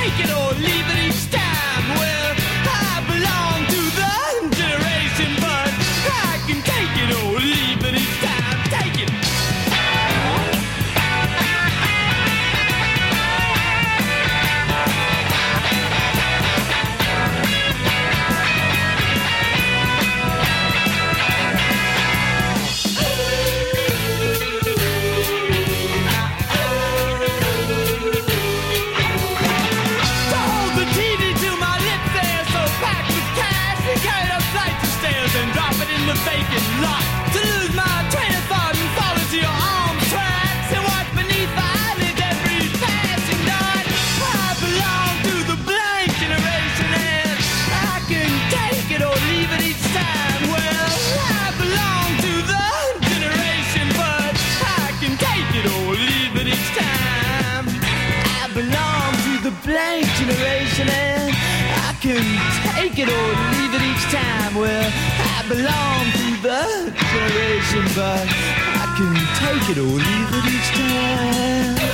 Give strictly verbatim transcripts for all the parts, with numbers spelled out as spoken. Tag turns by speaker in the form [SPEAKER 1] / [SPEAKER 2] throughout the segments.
[SPEAKER 1] take it or leave it each time. Well, I belong to the generation, but I can take it or leave it each time. Take it. Vacant lot to lose my train of thought and fall into your arms tracks and watch beneath my eyelids every passing night. I belong to the blank generation and I can take it or leave it each time. Well, I belong to the generation, but I can take it or leave it each time. I belong to the blank generation and I can take it or leave it each time. Well, I belong to the generation, but I can take it or leave it each time.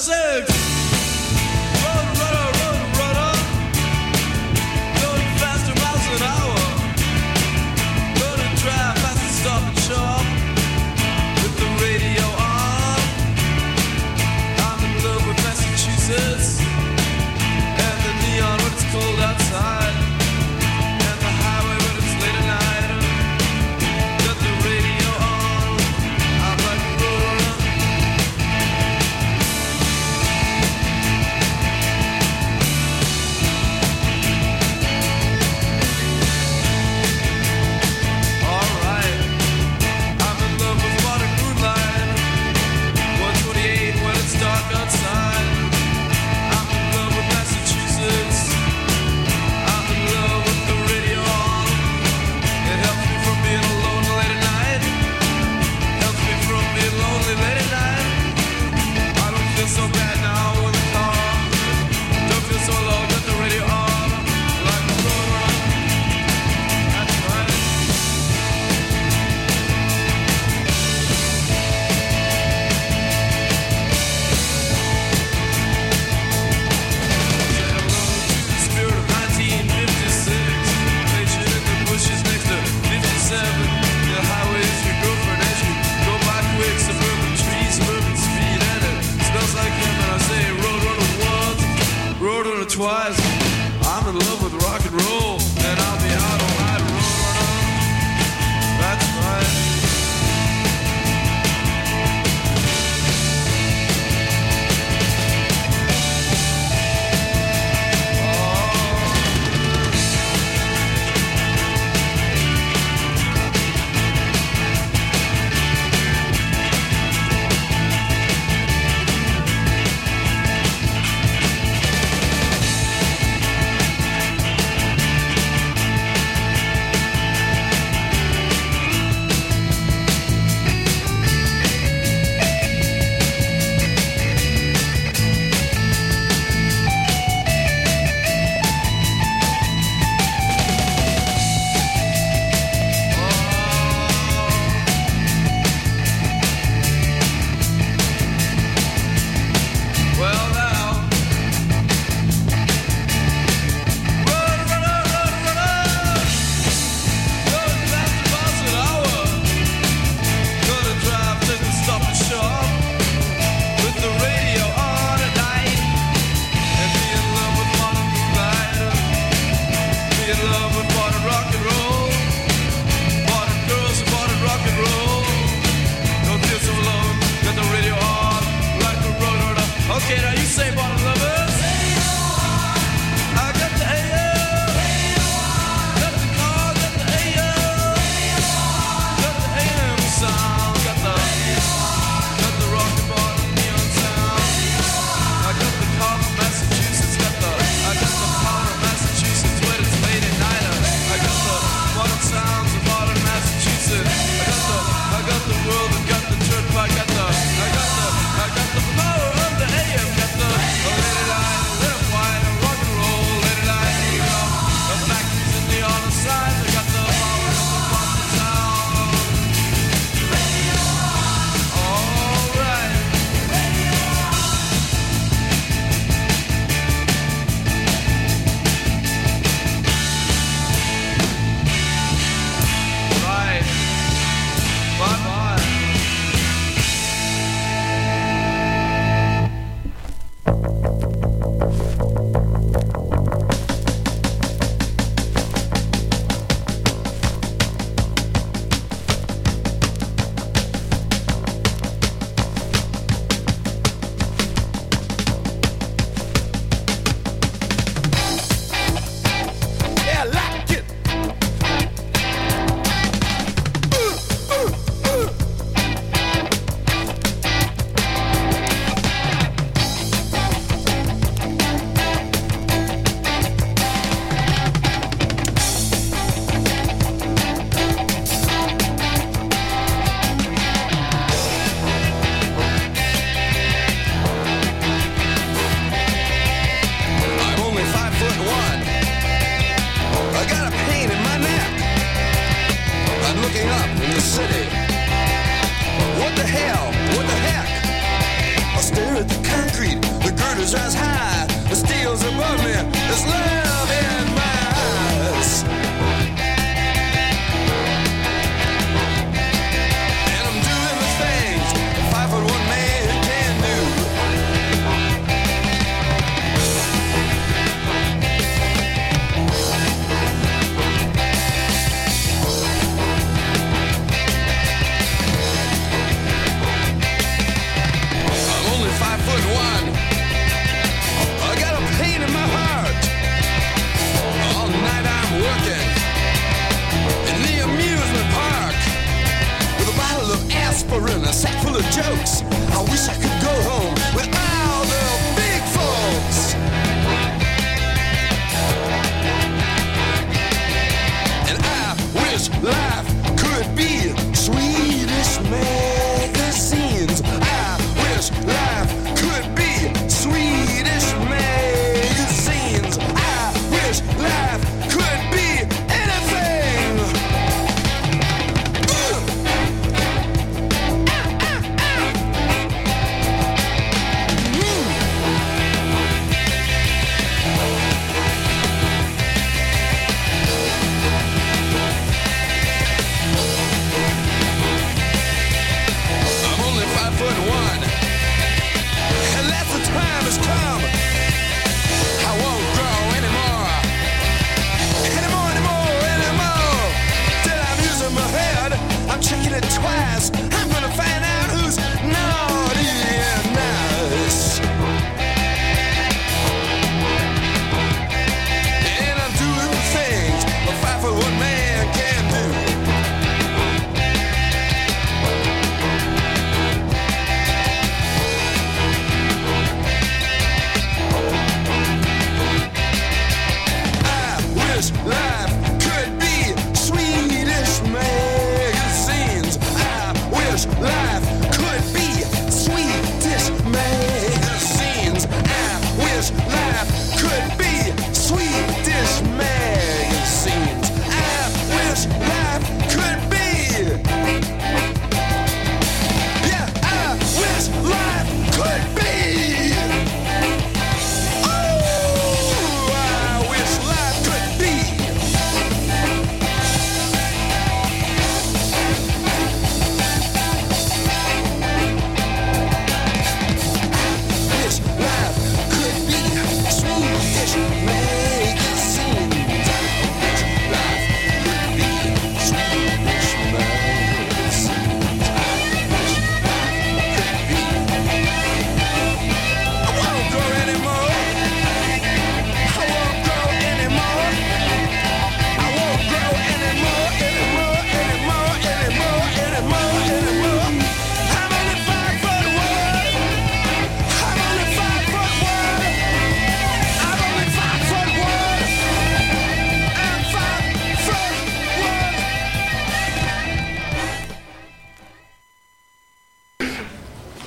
[SPEAKER 1] six. Road runner, road runner, going faster miles an hour. Gonna drive fast and stop and shop with the radio on. I'm in love with Massachusetts and the neon when it's cold outside, and the highway when it's late at night. Got the radio on. I'm like a road runner. Alright, I'm in love with water moonlight. one twenty-eight when it's dark outside. I'm in love with Massachusetts. I'm in love with the radio on. It helps me from being alone late at night. Helps me from being lonely late at night. I don't feel so bad now in the car. Don't feel so alone with the radio on. Like a road runner. That's right. Say hello to the spirit of nineteen fifty-six. Pictured in the bushes next to fifty-seven. The highway is your girlfriend as you go by quick. Suburban trees, suburban speed, and it smells like him. And I say road runner once, road runner twice. I'm in love with rock and roll, and I'll be out all night, road runner. That's right.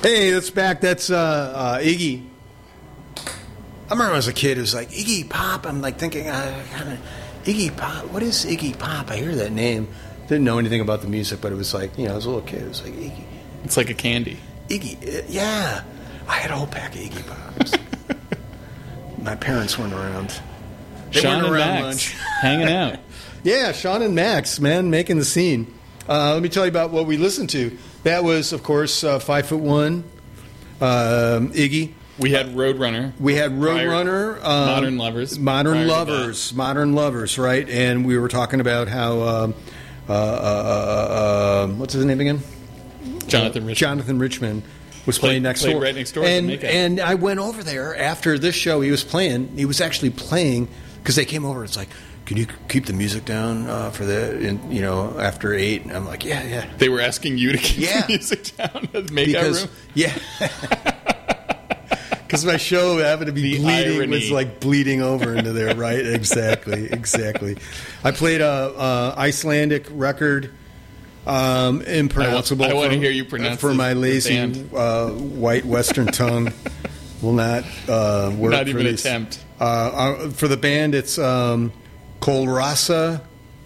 [SPEAKER 2] Hey, that's back. That's uh, uh, Iggy. I remember when I was a kid, it was like, Iggy Pop. I'm like thinking, uh, kind of, Iggy Pop. What is Iggy Pop? I hear that name. Didn't know anything about the music, but it was like, you know, I was a little kid. It was like, Iggy.
[SPEAKER 3] It's like a candy.
[SPEAKER 2] Iggy. Uh, yeah. I had a whole pack of Iggy Pops. My parents weren't around. They
[SPEAKER 3] Sean
[SPEAKER 2] weren't
[SPEAKER 3] and
[SPEAKER 2] around
[SPEAKER 3] Max
[SPEAKER 2] much.
[SPEAKER 3] hanging out.
[SPEAKER 2] Yeah, Sean and Max, man, making the scene. Uh, let me tell you about what we listened to. That was, of course, uh, Five Foot One, um, Iggy.
[SPEAKER 3] We had Roadrunner.
[SPEAKER 2] We had
[SPEAKER 3] Prior-
[SPEAKER 2] Roadrunner. Um,
[SPEAKER 3] Modern Lovers.
[SPEAKER 2] Modern
[SPEAKER 3] prior to
[SPEAKER 2] Lovers. Modern Lovers, right? And we were talking about how, um, uh, uh, uh, uh, what's his name again?
[SPEAKER 3] Jonathan Richman.
[SPEAKER 2] Jonathan Richman was
[SPEAKER 3] Played-
[SPEAKER 2] playing next
[SPEAKER 3] played
[SPEAKER 2] door.
[SPEAKER 3] right next door at the
[SPEAKER 2] And,
[SPEAKER 3] Makeup.
[SPEAKER 2] and I went over there after this show. He was playing. He was actually playing because they came over. It's like, can you keep the music down uh, for the, in, you know, after eight? And I'm like, yeah, yeah.
[SPEAKER 3] They were asking you to keep
[SPEAKER 2] Yeah.
[SPEAKER 3] the music down at the makeup
[SPEAKER 2] Because,
[SPEAKER 3] room.
[SPEAKER 2] yeah. Because my show happened to be
[SPEAKER 3] The
[SPEAKER 2] bleeding,
[SPEAKER 3] irony.
[SPEAKER 2] was like bleeding over into there, right? Exactly, exactly. I played a, a Icelandic record, um, impronounceable.
[SPEAKER 3] I want to
[SPEAKER 2] for-
[SPEAKER 3] hear you pronounce
[SPEAKER 2] for
[SPEAKER 3] this-
[SPEAKER 2] my
[SPEAKER 3] the
[SPEAKER 2] lazy
[SPEAKER 3] band.
[SPEAKER 2] uh, white Western tongue. Will not uh, work.
[SPEAKER 3] Not
[SPEAKER 2] for
[SPEAKER 3] even
[SPEAKER 2] these.
[SPEAKER 3] attempt.
[SPEAKER 2] Uh, uh, for the band, it's um, Kolrasa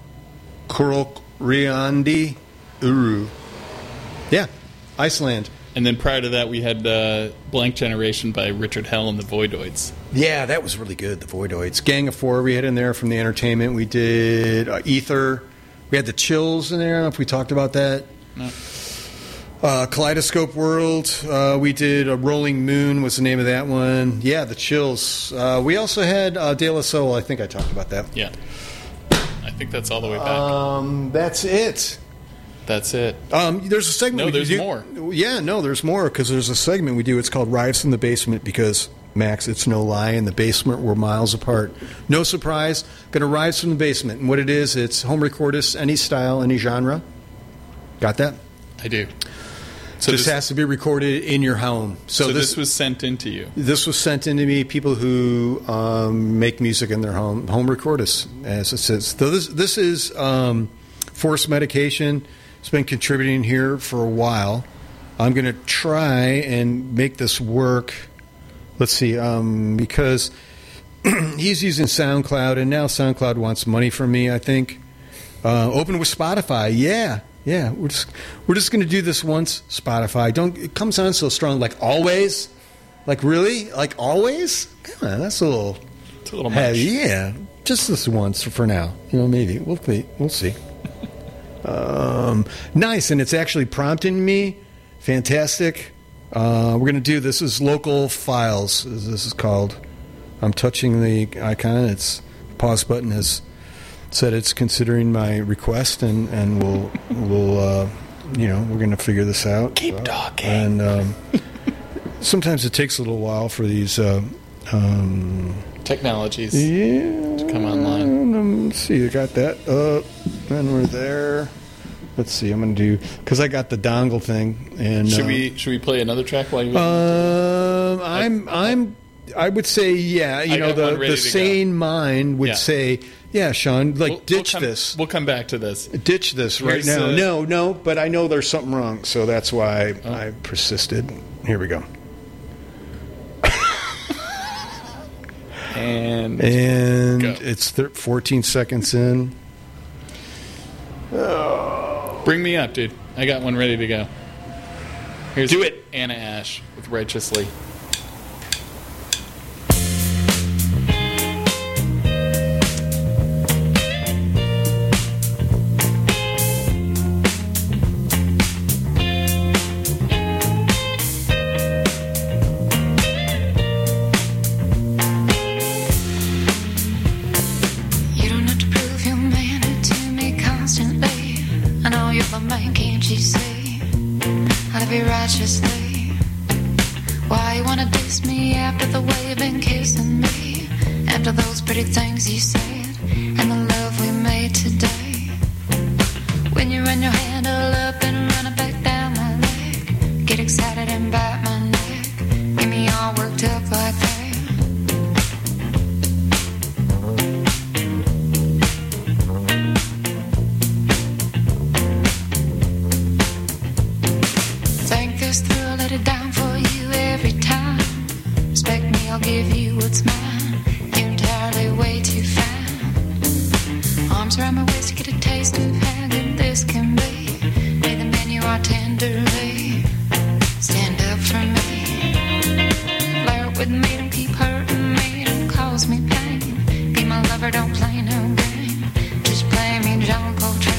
[SPEAKER 2] Kurokriandi Uru. Yeah, Iceland.
[SPEAKER 3] And then prior to that, we had uh, Blank Generation by Richard Hell and the Voidoids.
[SPEAKER 2] Yeah, that was really good, the Voidoids. Gang of Four we had in there from the Entertainment. We did uh, Ether. We had the Chills in there. I don't know if we talked about that.
[SPEAKER 3] No.
[SPEAKER 2] Uh, Kaleidoscope World. Uh, we did a Rolling Moon was the name of that one. Yeah, the Chills. Uh, we also had uh, De La Soul. I think I talked about that.
[SPEAKER 3] Yeah. I think that's all the way back.
[SPEAKER 2] Um, that's it.
[SPEAKER 3] That's it.
[SPEAKER 2] Um, there's a segment.
[SPEAKER 3] No,
[SPEAKER 2] we
[SPEAKER 3] there's
[SPEAKER 2] do.
[SPEAKER 3] more.
[SPEAKER 2] Yeah, no, there's more because there's a segment we do. It's called Rives in the Basement because, Max, it's no lie. In the basement, we're miles apart. No surprise. Going to Rives from the Basement. And what it is, it's home recordists, any style, any genre. Got that?
[SPEAKER 3] I do. So
[SPEAKER 2] Just
[SPEAKER 3] this,
[SPEAKER 2] has to be recorded in your home. So,
[SPEAKER 3] so
[SPEAKER 2] this,
[SPEAKER 3] this was sent into you.
[SPEAKER 2] this was sent into me. People who um, make music in their home, home recordists, as it says. So this this is um, Forced Medication. It's been contributing here for a while. I'm going to try and make this work. Let's see, um, because he's using SoundCloud, and now SoundCloud wants money from me, I think. Uh, open with Spotify, yeah. Yeah, we're just we're just going to do this once. Spotify, don't it comes on so strong, like always, like really, like always. Come on, that's a little,
[SPEAKER 3] It's a little
[SPEAKER 2] heavy.
[SPEAKER 3] much.
[SPEAKER 2] Yeah, just this once for now. You know, maybe we'll see. We'll see. um, nice, and it's actually prompting me. Fantastic. Uh, we're going to do this is local files. As this is called. I'm touching the icon. It's pause button has said it's considering my request, and, and we'll we'll uh, you know we're going to figure this out.
[SPEAKER 3] Keep talking.
[SPEAKER 2] And um, sometimes it takes a little while for these uh, um,
[SPEAKER 3] Technologies.
[SPEAKER 2] yeah
[SPEAKER 3] To come online.
[SPEAKER 2] Um, let's see, I got that up, and we're there. Let's see, I'm going to do because I got the dongle thing. And
[SPEAKER 3] Should
[SPEAKER 2] uh,
[SPEAKER 3] we should we play another track while you?
[SPEAKER 2] Um, I'm I'm I would say yeah. You
[SPEAKER 3] I
[SPEAKER 2] know
[SPEAKER 3] got
[SPEAKER 2] the
[SPEAKER 3] one ready
[SPEAKER 2] the
[SPEAKER 3] to
[SPEAKER 2] sane mind would
[SPEAKER 3] Yeah.
[SPEAKER 2] say yeah, Sean, like
[SPEAKER 3] We'll-
[SPEAKER 2] ditch
[SPEAKER 3] we'll come,
[SPEAKER 2] this.
[SPEAKER 3] We'll come back to this.
[SPEAKER 2] Ditch this right
[SPEAKER 3] Here's,
[SPEAKER 2] now.
[SPEAKER 3] uh,
[SPEAKER 2] no, no, but I know there's something wrong, so that's why
[SPEAKER 3] Oh.
[SPEAKER 2] I persisted. Here we go.
[SPEAKER 3] And
[SPEAKER 2] And
[SPEAKER 3] Go.
[SPEAKER 2] it's thir- fourteen seconds in.
[SPEAKER 3] bring me up, dude. I got one ready to go. Here's
[SPEAKER 2] Do it.
[SPEAKER 3] Anna Ash with Righteously.
[SPEAKER 4] You don't have to prove your manner to me constantly. I know you're the man, can't you see? I'll be righteously. Why you wanna diss me after the way you've been kissing me? After those pretty things you said and the love we made today. When you run your handle up and run it back down my leg, get excited and bite my neck, get me all worked up like that. Think this through, let it down for Arms around my waist to get a taste of how good this can be. Lay the menu out tenderly. Stand up for me. Flirt with me, don't keep hurting me, don't cause me pain. Be my lover, don't play no game. Just play me John Coltrane.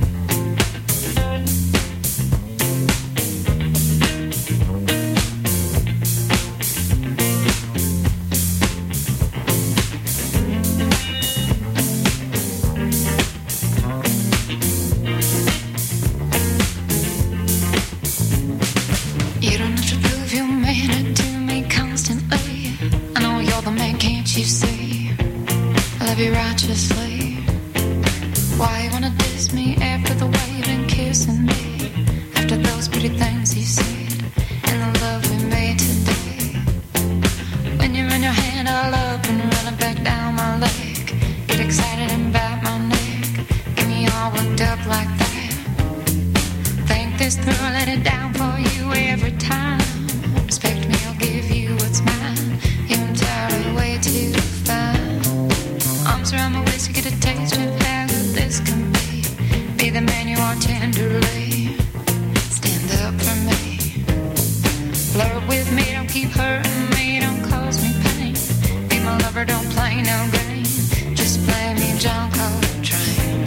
[SPEAKER 4] You see, I love you righteously. Why you wanna diss me after the way you've been kissing me? After those pretty things you said and the love we made today. When you run your hand all up and run it back down my leg, get excited and bite my neck, get me all worked up like that. Think this through, let it down for you every time. Expect me, I'll give you what's mine. You're entirely way too fine. Arms around my waist to get a taste of how good this can be. Be the man you are tenderly. Stand up for me. Flirt with me, don't keep hurting me, don't cause me pain. Be my lover, don't play no game. Just play me John Coltrane.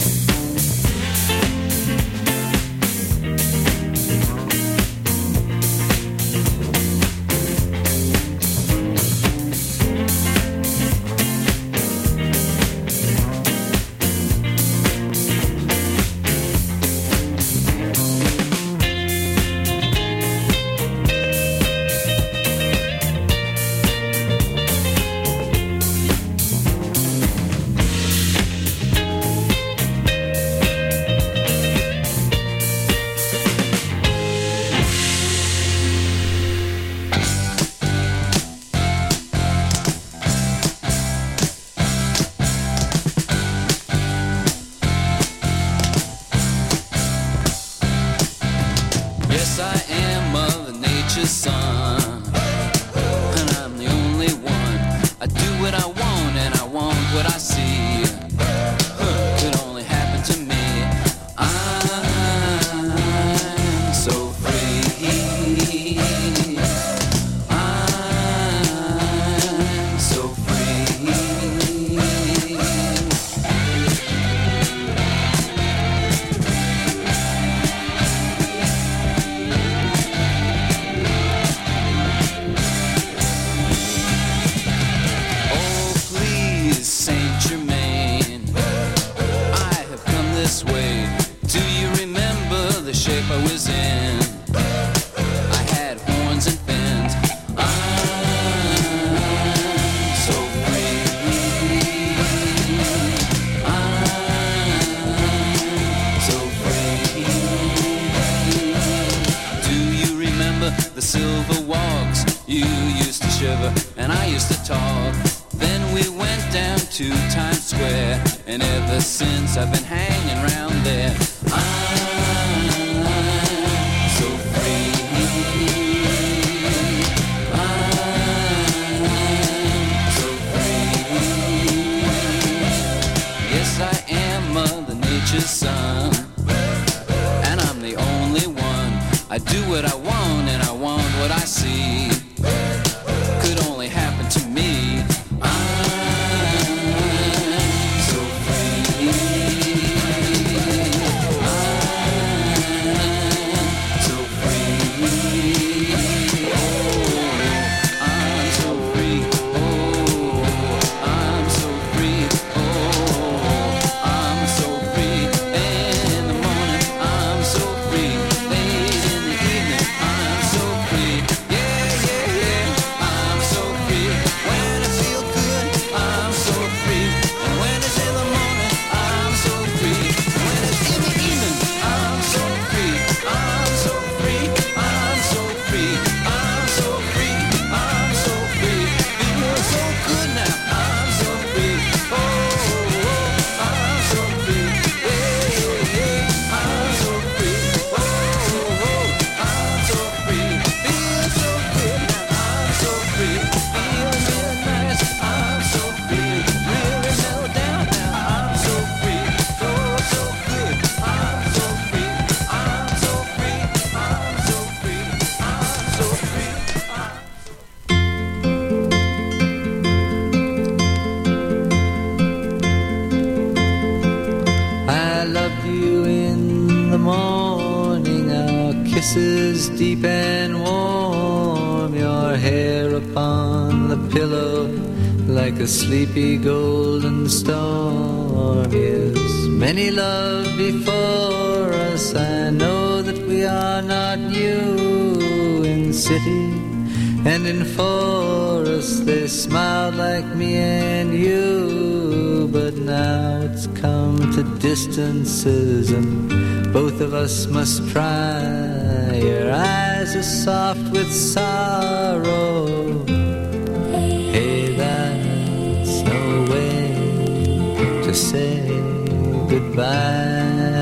[SPEAKER 5] kisses deep and warm, your hair upon the pillow like a sleepy golden storm. Yes, many love before us, I know that we are not new. In city and in forest they smiled like me and you, but now it's come to distances and both of us must try. Your eyes are soft with sorrow. Hey, that's no way to say goodbye.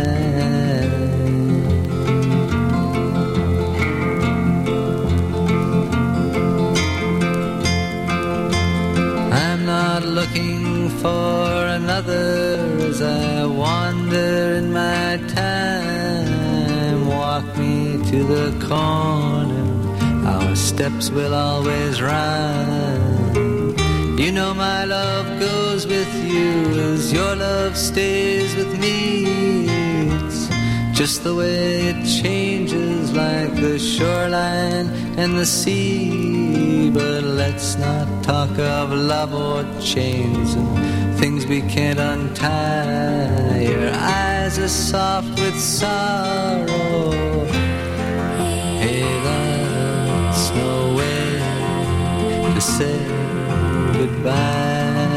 [SPEAKER 5] I'm not looking for another as I wander in my time. Walk me to the corner, our steps will always rhyme. You know my love goes with you as your love stays with me. It's just the way it changes like the shoreline and the sea. But let's not talk of love or chains and things we can't untie. Your eyes are soft with sorrow. Hey, that's no way to say goodbye.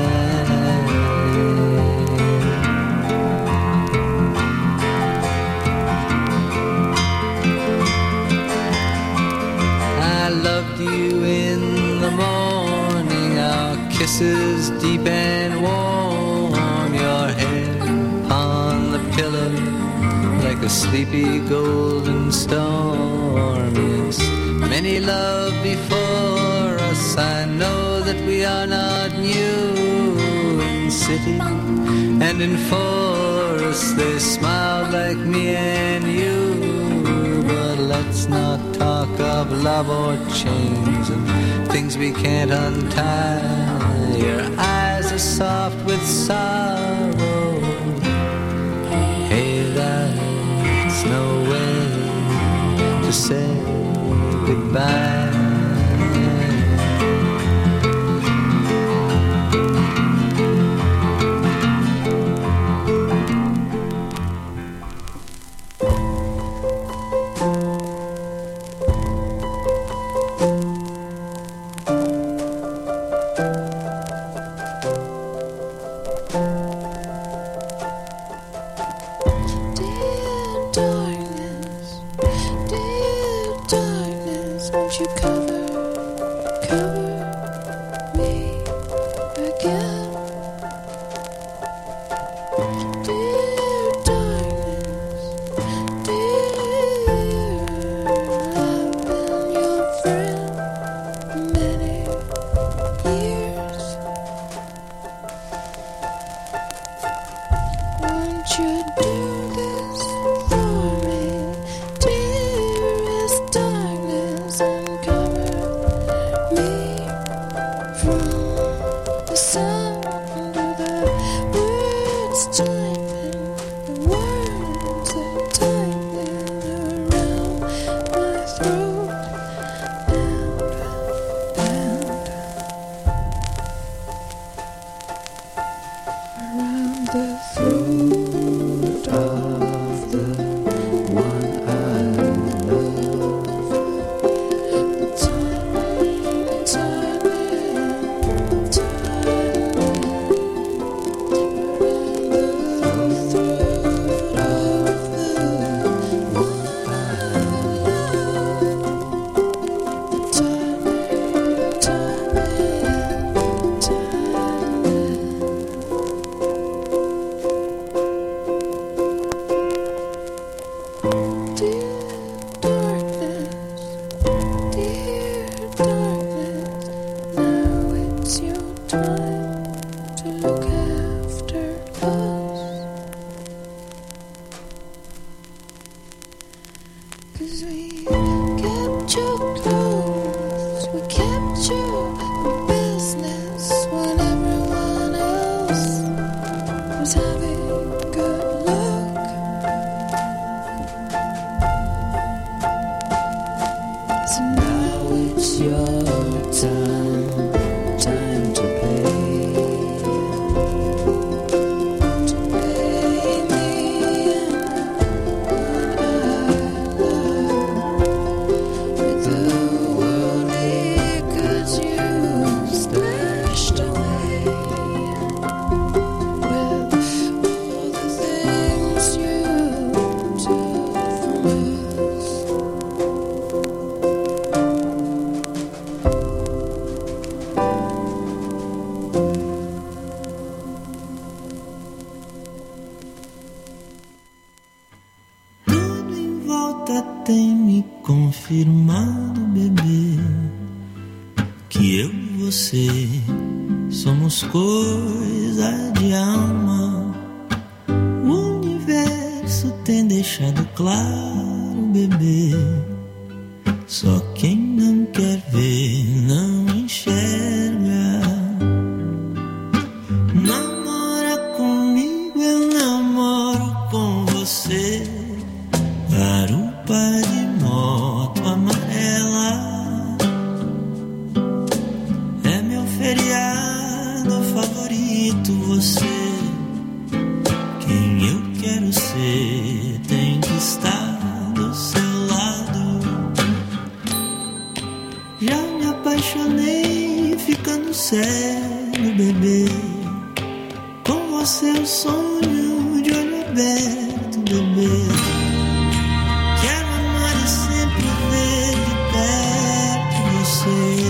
[SPEAKER 5] I loved you in the morning, our kisses deep and warm, your hair upon the pillow like a sleepy golden storm. Yes, many love before us, I know that we are not new. In city and in forest they smiled like me and you, but let's not talk of love or chains and things we can't untie. Your eyes are soft with sorrow. Hey, that's no way to say goodbye.
[SPEAKER 6] afirmando, bebê, que eu e você somos coisa de alma. O universo tem deixado claro, bebê, só quem não quer ver não enxerga. Namora comigo, eu namoro com você. Garupa de moto amarela é meu feriado favorito. Você, quem eu quero ser, tem que estar do seu lado. Já me apaixonei ficando cego, bebê. Com você eu sonho de olho aberto, bebê. Quero amar e sempre ver de perto você.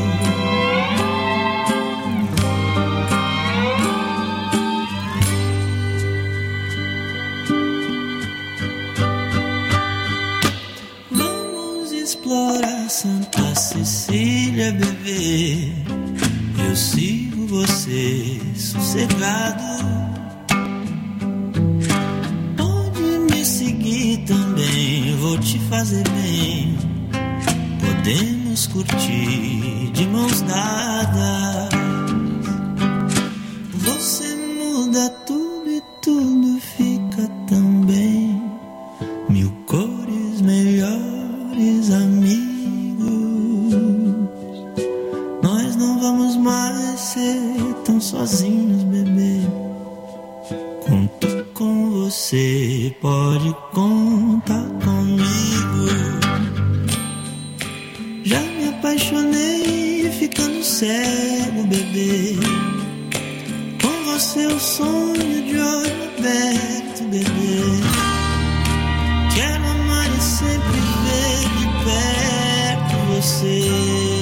[SPEAKER 6] Vamos explorar Santa Cecília, bebê. Eu sigo você sossegado. Pode me seguir também, vou te fazer bem. Podemos curtir de mãos dadas. Você muda tudo e tudo fica tão bem. Mil cores, melhores amigos. Nós não vamos mais ser tão sozinhos, bebê. Conto com você, pode contar comigo. Já me apaixonei ficando cego, bebê. Com você eu sonho de olho aberto, bebê. Quero amar e sempre ver de perto você.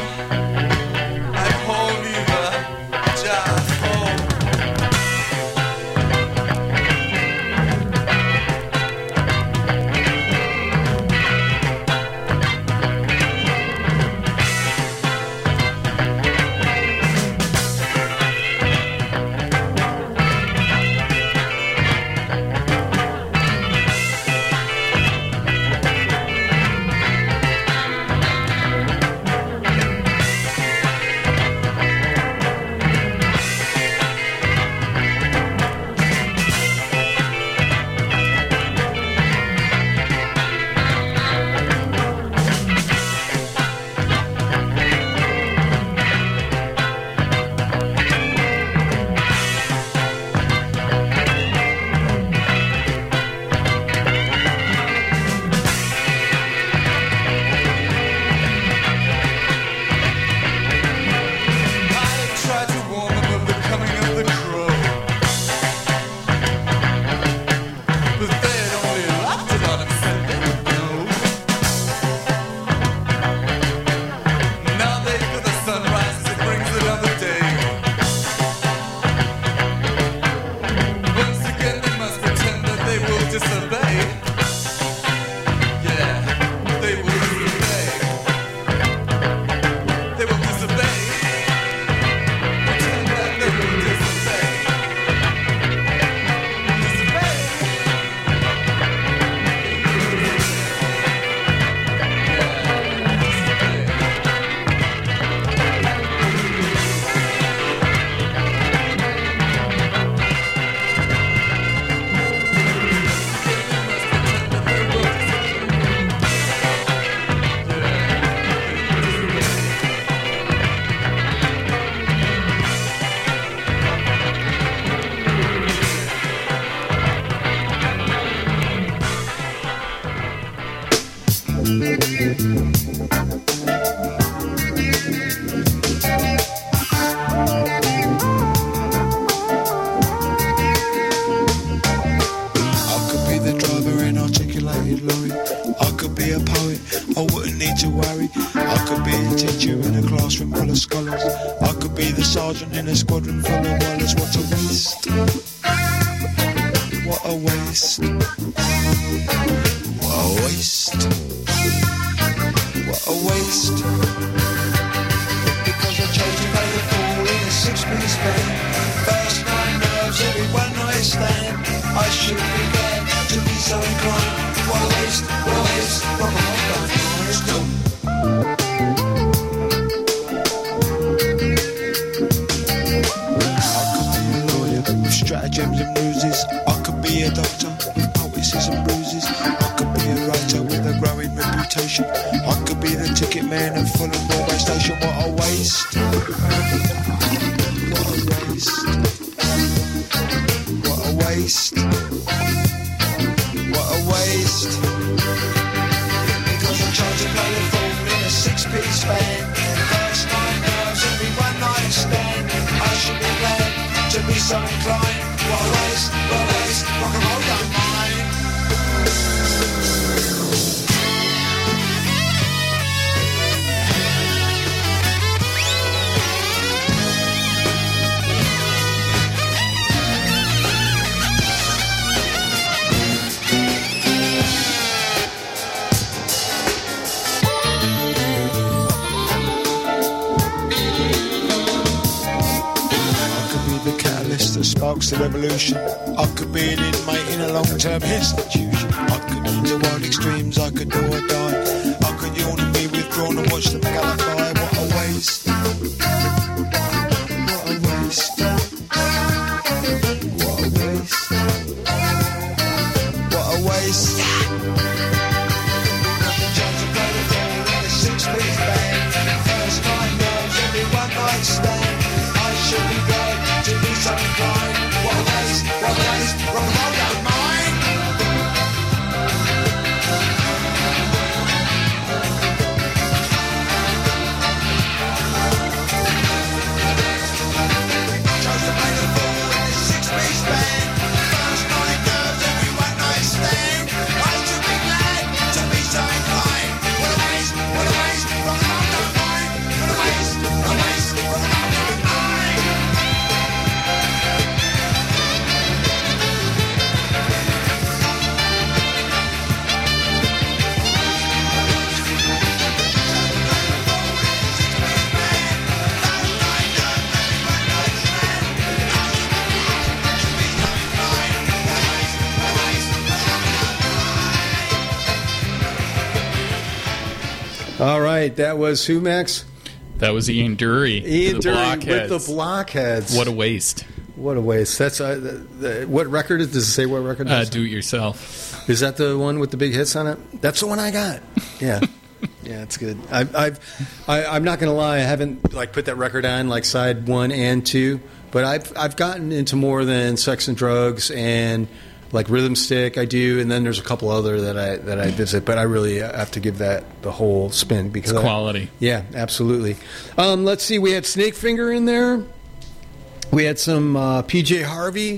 [SPEAKER 7] I'm home, Eva, just home. Sergeant in a squadron full of wallers. What a waste. What a waste. What a waste. What a waste. Because I chose to play the fool in a six-piece band. First night nerves, every one night stand. I should be glad to be so inclined. What a waste, what a waste. Rock and roll, don't do. Stratagems and ruses. I could be a doctor with poesis and bruises. I could be a writer with a growing reputation. I could be the ticket man at Fulham Railway Station. What a waste. What a waste. What a waste. What a waste. Because I tried to play the fool in a six-piece band. First night nerves, every one night stand. I should be glad to be so inclined. What a waste, what a waste, rock and roll don't mind. The sparks the revolution. I could be an inmate in a long-term institution. I could into wild extremes, I could do or die. I could yawn and be withdrawn and watch them gallify. What a waste. What a waste. What a waste. What a waste. Nothing chance to play the ball in a six-piece band. First night nerves, every one night stand. I should be glad to be so inclined. What a waste, what a waste, rock and roll don't mind. Chose to play the ball in a six-piece band. First night nerves, every one night stand. I should be glad to be so inclined. What a waste, what a waste, rock and roll don't mind. What a waste, what a waste, rock and roll don't mind.
[SPEAKER 2] All right, that was who, Max?
[SPEAKER 3] That was Ian Dury.
[SPEAKER 2] Ian
[SPEAKER 3] the
[SPEAKER 2] Dury
[SPEAKER 3] Blockheads.
[SPEAKER 2] with the Blockheads.
[SPEAKER 3] What a waste.
[SPEAKER 2] What a waste. That's uh, the, the, what record is? Does it say what record?
[SPEAKER 3] Uh,
[SPEAKER 2] is
[SPEAKER 3] do it yourself.
[SPEAKER 2] Is that the one with the big hits on it? That's the one I got. Yeah, yeah, it's good. I, I've, I, I'm not going to lie. I haven't like put that record on like side one and two, but I've I've gotten into more than Sex and Drugs and like Rhythm Stick. I do, and then there's a couple other that I that I visit. But I really have to give that the whole spin because
[SPEAKER 3] It's
[SPEAKER 2] I-
[SPEAKER 3] quality.
[SPEAKER 2] yeah, absolutely. Um, let's see. We had Snakefinger in there. We had some uh, P J Harvey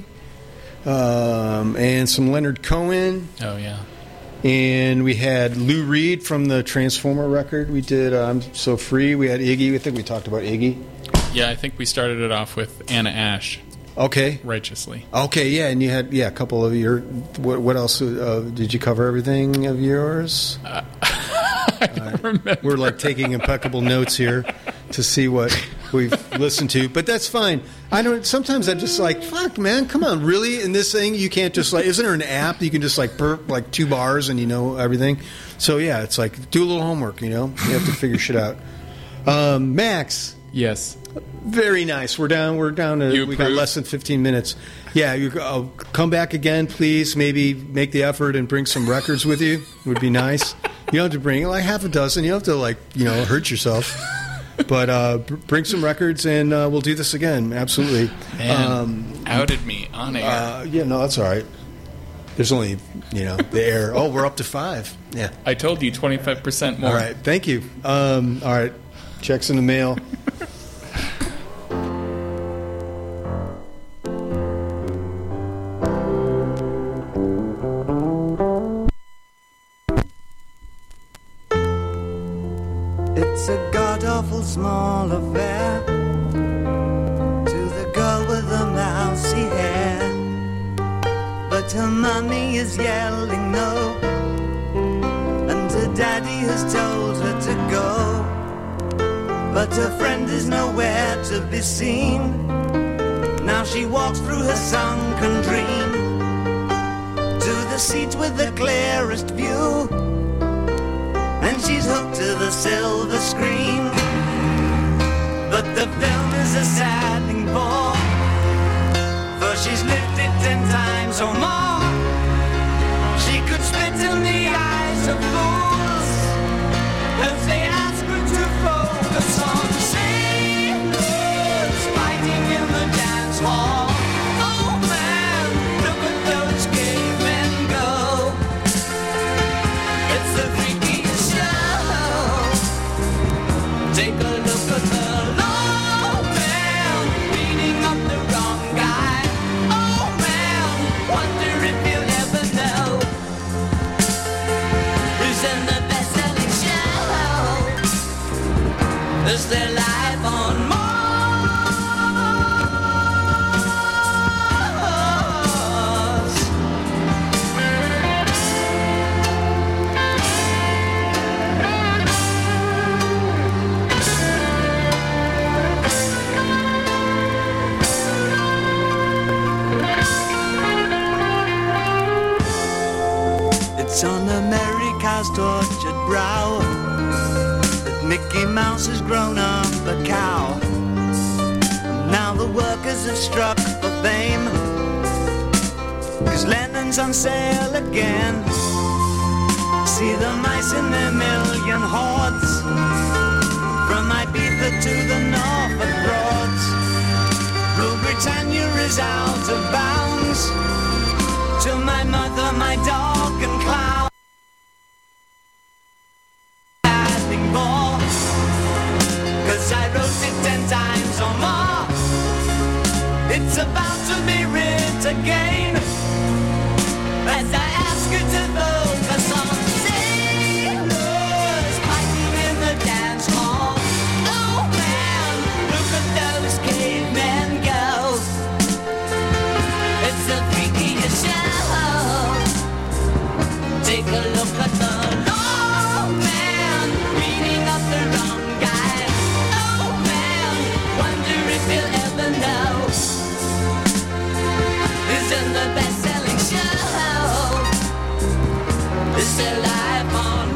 [SPEAKER 2] um, and some Leonard Cohen.
[SPEAKER 3] Oh, yeah.
[SPEAKER 2] And we had Lou Reed from the Transformer record. We did uh, I'm So Free. We had Iggy. I think we talked about Iggy.
[SPEAKER 3] Yeah, I think we started it off with Anna Ash,
[SPEAKER 2] Okay.
[SPEAKER 3] Righteously.
[SPEAKER 2] Okay, yeah, and you had yeah a couple of your. What, what else uh, did you cover? Everything of yours?
[SPEAKER 3] I don't remember.
[SPEAKER 2] We're like taking impeccable notes here to see what we've listened to, but that's fine. I don't. Sometimes I'm just like, fuck, man, come on, really? In this thing, you can't just like. Isn't there an app that you can just like burp like two bars and you know everything? So yeah, it's like do a little homework. You know, you have to figure shit out. Um, Max.
[SPEAKER 3] Yes.
[SPEAKER 2] Very nice. We're down. We're down to.
[SPEAKER 3] You
[SPEAKER 2] We got
[SPEAKER 3] approve?
[SPEAKER 2] less than fifteen minutes. Yeah, you uh, come back again, please. Maybe make the effort and bring some records with you. Would be nice. You don't have to bring like half a dozen. You don't have to like you know hurt yourself. But uh, br- bring some records and uh, we'll do this again. Absolutely.
[SPEAKER 3] Man,
[SPEAKER 2] Um,
[SPEAKER 3] outed me on air.
[SPEAKER 2] uh, yeah, no, that's all right. There's only, you know, the air. Oh, we're up to five. Yeah.
[SPEAKER 3] I told you twenty-five percent more.
[SPEAKER 2] All right. Thank you. Um, all right. Checks in the mail.
[SPEAKER 6] It's a god-awful small affair to the girl with the mousy hair, but her mummy is yelling no, and her daddy has told her to go, but her friend is nowhere to be seen. Now she walks through her sunken dream to the seat with the clearest view, and she's hooked to the silver screen. But the film is a sad thing for, for she's lived it ten times or more. She could spit in the eyes of fools as they ask her to focus on sailors fighting in the dance hall. Oh man, look at those cavemen go. It's the freakiest show. Take a look at the long man beating up the wrong guy. Oh man, wonder if you'll ever know who's in the best-selling show. Is their life on Mars? It's on America's tortured brow that Mickey Mouse has grown up a cow. Now the workers have struck for fame, 'cause Lennon's on sale again. See the mice in their million hordes, from Ibiza to the Norfolk Broads. Rule Britannia is out of bounds, to my mother, my dog and clown. Asking more, 'cause I wrote it ten times or more. It's about to be writ again, as I ask you to focus on sailors fighting in the dance hall. Oh man, look at those cavemen go. It's the freakiest show. Take a look at the long man beating up the wrong guy. Oh man, wonder if you'll ever know who's in the best-selling show. Is there life on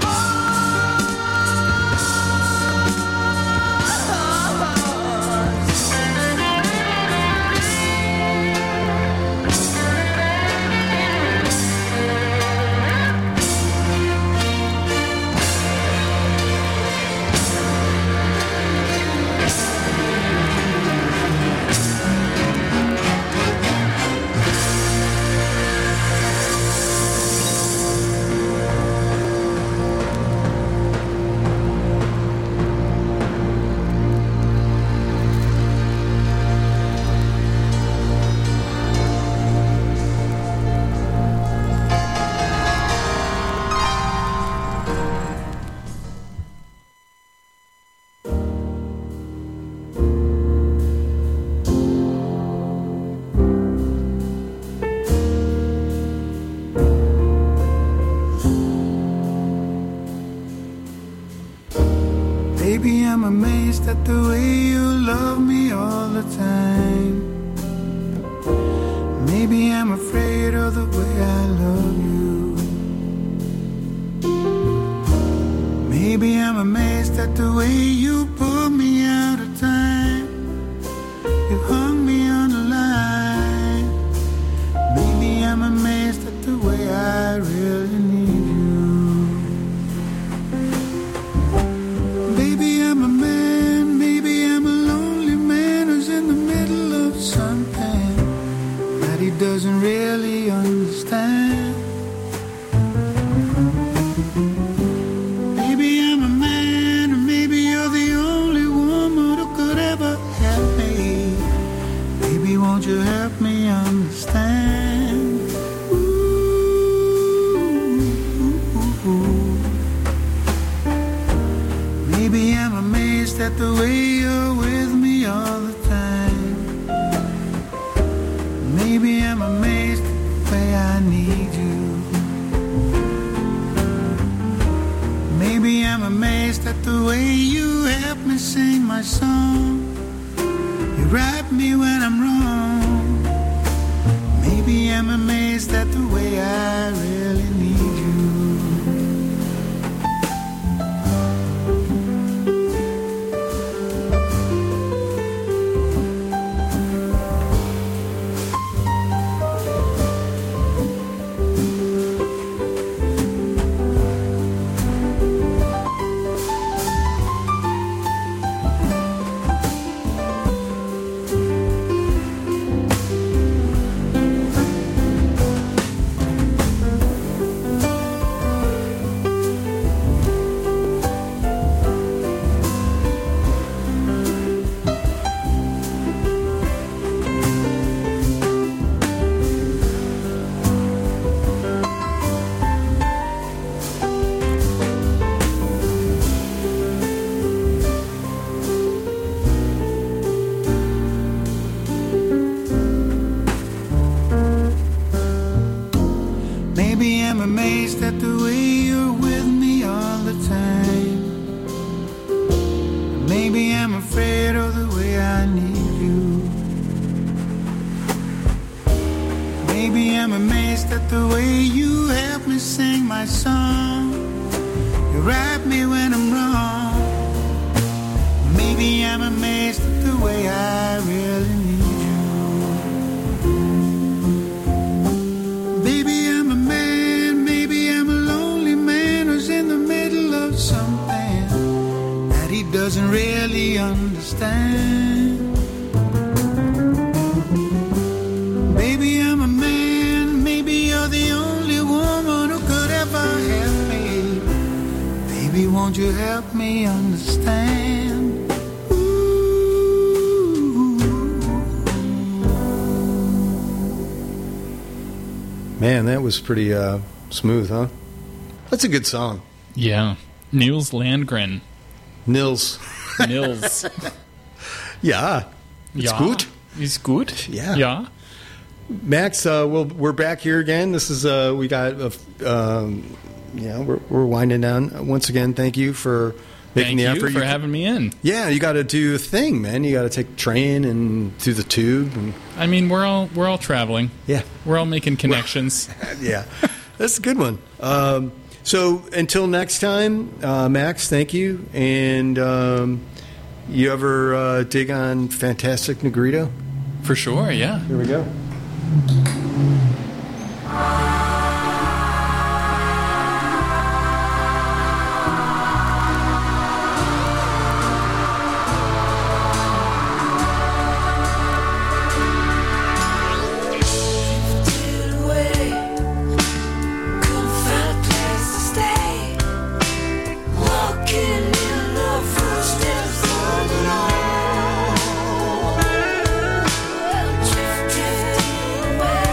[SPEAKER 8] Baby, I'm amazed at the way you love me all the time. Maybe I'm afraid of the way I love you. Maybe I'm amazed at the way you pull me out of time. You hung me on the line. Maybe I'm amazed at the way I really need you. Maybe I'm a man, maybe I'm a lonely man who's in the middle of something that he doesn't really understand. amazed at the way you're with me all the time. Maybe I'm amazed at the way I need you. Maybe I'm amazed at the way you help me sing my song. You wrap me when I'm wrong. Maybe I'm amazed at the way I really need you. Maybe I'm amazed at the way you're with me all the time. Maybe I'm afraid of the way I need you. Maybe I'm amazed at the way you help me sing my song. You wrap me when I'm wrong. Maybe I'm amazed at the way I really need you. Baby, I'm a man, maybe I'm a lonely man who's in the middle of something that he doesn't really understand. Baby, I'm a man, maybe you're the only woman who could ever help me. Baby, won't you help me understand?
[SPEAKER 2] Man, that was pretty uh, smooth, huh? That's a good song.
[SPEAKER 3] Yeah. Niels Landgren.
[SPEAKER 2] Nils.
[SPEAKER 3] Nils.
[SPEAKER 2] Yeah. It's
[SPEAKER 3] ja.
[SPEAKER 2] gut.
[SPEAKER 3] It's gut.
[SPEAKER 2] Yeah.
[SPEAKER 3] Ja.
[SPEAKER 2] Max, uh, we'll, we're back here again. This is, uh, we got, a, um, yeah, we're, we're winding down. Once again, thank you for making
[SPEAKER 3] Thank
[SPEAKER 2] the
[SPEAKER 3] you
[SPEAKER 2] effort.
[SPEAKER 3] for having me in.
[SPEAKER 2] Yeah, you got to do a thing, man. You got to take the train and through the tube. And,
[SPEAKER 3] I mean, we're all we're all traveling.
[SPEAKER 2] yeah.
[SPEAKER 3] We're all making connections.
[SPEAKER 2] Yeah. That's a good one. Um, so until next time, uh, Max, thank you. And um, you ever uh, dig on Fantastic Negrito?
[SPEAKER 3] For sure, yeah.
[SPEAKER 2] Here we go.
[SPEAKER 7] Drifting away.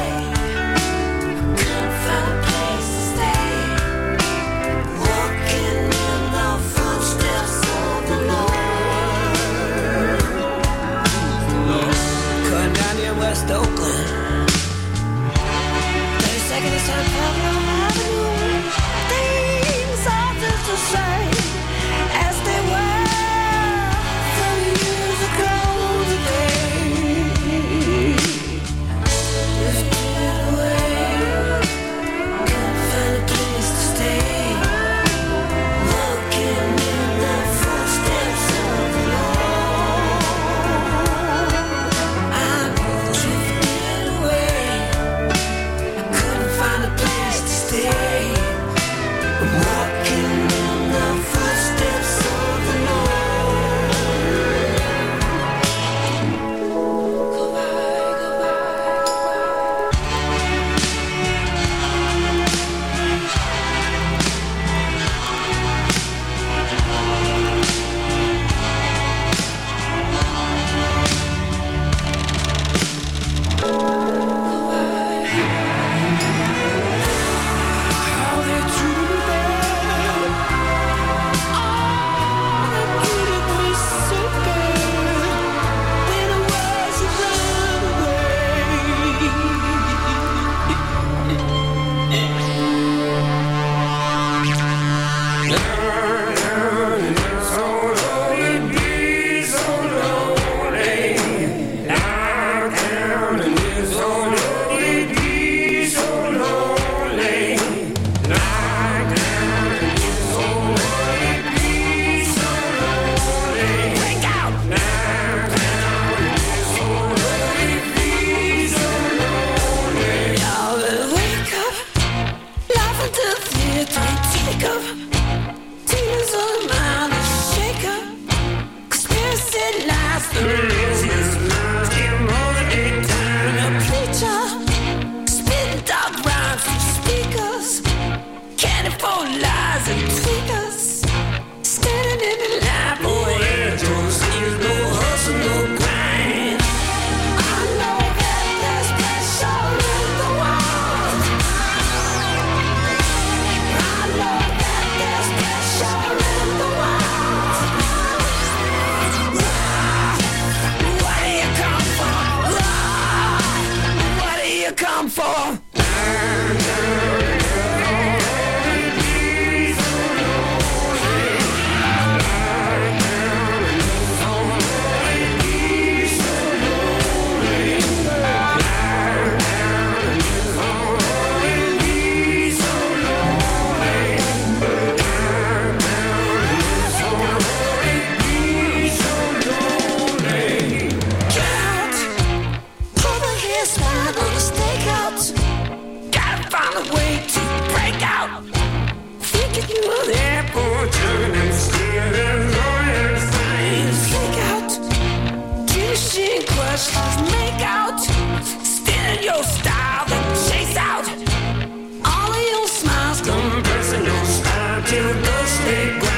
[SPEAKER 9] jugging and stealing lawyers' things.
[SPEAKER 10] Fake out, finishing questions, make out, stealing your style, then chase out all of your smiles,
[SPEAKER 9] Compressing your style to ghostly ground.